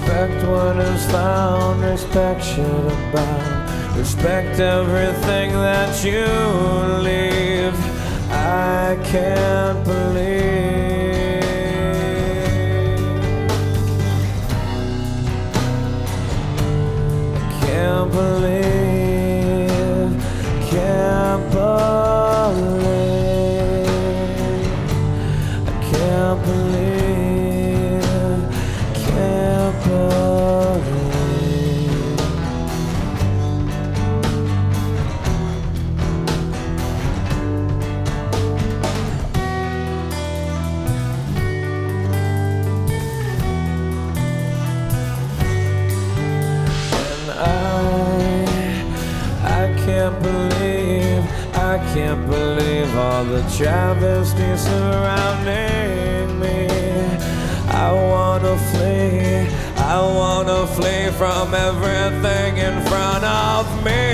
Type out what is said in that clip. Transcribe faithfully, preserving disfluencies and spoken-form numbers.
Respect what is found, respect should abound. Respect everything that you leave. I can't believe, I can't believe, can't believe, I can't believe, can't believe. I can't believe, I can't believe all the travesty surrounding me. I wanna flee, I wanna flee from everything in front of me.